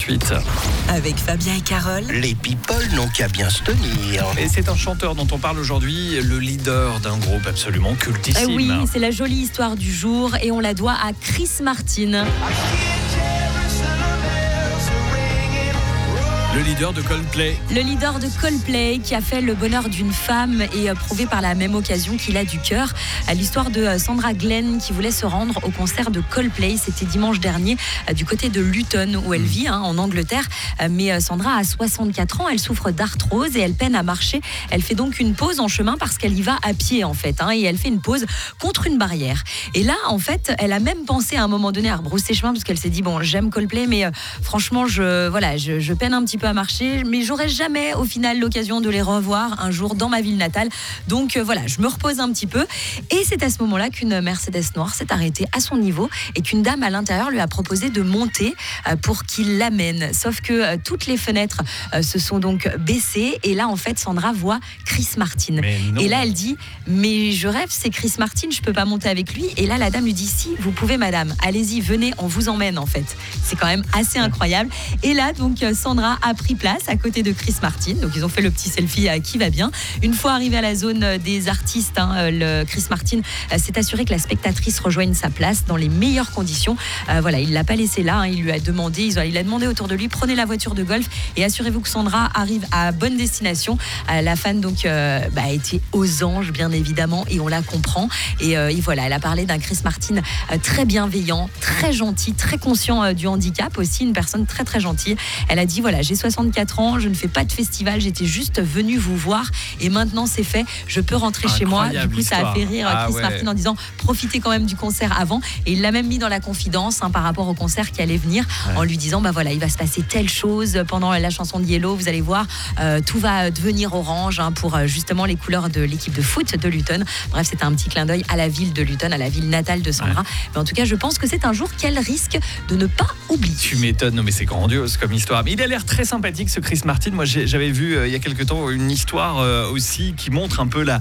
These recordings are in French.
Suite. Avec Fabien et Carole. Les people n'ont qu'à bien se tenir. Et c'est un chanteur dont on parle aujourd'hui, le leader d'un groupe absolument cultissime. Oui, c'est la jolie histoire du jour et on la doit à Chris Martin. Le leader de Coldplay. Le leader de Coldplay qui a fait le bonheur d'une femme et prouvé par la même occasion qu'il a du cœur. L'histoire de Sandra Glenn qui voulait se rendre au concert de Coldplay. C'était dimanche dernier du côté de Luton où elle vit en Angleterre. Mais Sandra a 64 ans, elle souffre d'arthrose et elle peine à marcher. Elle fait donc une pause en chemin parce qu'elle y va à pied en fait. Et elle fait une pause contre une barrière. Et là en fait, elle a même pensé à un moment donné à rebrousser chemin parce qu'elle s'est dit bon, j'aime Coldplay mais franchement je peine un petit peu à marcher, mais j'aurai jamais au final l'occasion de les revoir un jour dans ma ville natale. Donc je me repose un petit peu. Et c'est à ce moment-là qu'une Mercedes noire s'est arrêtée à son niveau et qu'une dame à l'intérieur lui a proposé de monter pour qu'il l'amène. Sauf que toutes les fenêtres se sont donc baissées et là en fait Sandra voit Chris Martin. Et là elle dit mais je rêve, c'est Chris Martin, je peux pas monter avec lui. Et là la dame lui dit si, vous pouvez madame, allez-y, venez, on vous emmène en fait. C'est quand même assez incroyable. Et là donc Sandra a pris place à côté de Chris Martin. Donc ils ont fait le petit selfie qui va bien. Une fois arrivé à la zone des artistes, le Chris Martin s'est assuré que la spectatrice rejoigne sa place dans les meilleures conditions. Il l'a pas laissé là. Il lui a demandé, il a demandé autour de lui, prenez la voiture de golf et assurez-vous que Sandra arrive à bonne destination. La fan donc a été aux anges bien évidemment et on la comprend. Et elle a parlé d'un Chris Martin très bienveillant, très gentil, très conscient du handicap aussi, une personne très très gentille. Elle a dit j'ai 64 ans, je ne fais pas de festival, j'étais juste venue vous voir et maintenant c'est fait, je peux rentrer chez moi. Du coup ça a fait rire Chris Martin en disant profitez quand même du concert avant, et il l'a même mis dans la confidence par rapport au concert qui allait venir en lui disant il va se passer telle chose pendant la chanson de Yellow, vous allez voir, tout va devenir orange pour justement les couleurs de l'équipe de foot de Luton. Bref, c'était un petit clin d'œil à la ville de Luton, à la ville natale de Sandra. Mais en tout cas je pense que c'est un jour qu'elle risque de ne pas oublier. Tu m'étonnes, non mais c'est grandiose comme histoire. Mais il a l'air très sympathique ce Chris Martin. Moi j'avais vu il y a quelque temps une histoire aussi qui montre un peu la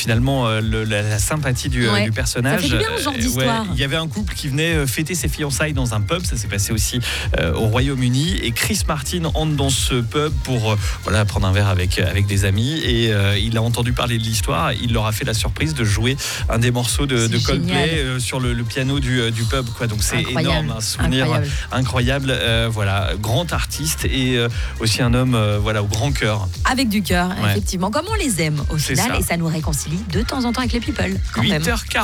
sympathie du personnage. Ça fait du bien ce genre d'histoire. Il y avait un couple qui venait fêter ses fiançailles dans un pub, ça s'est passé aussi au Royaume-Uni, et Chris Martin entre dans ce pub pour prendre un verre avec des amis, et il a entendu parler de l'histoire, il leur a fait la surprise de jouer un des morceaux de Coldplay sur le piano du pub donc c'est énorme, un souvenir incroyable. Grand artiste et aussi un homme au grand cœur. Avec du cœur, effectivement, comme on les aime au final, et ça nous réconcilie de temps en temps avec les people quand même. 8h40.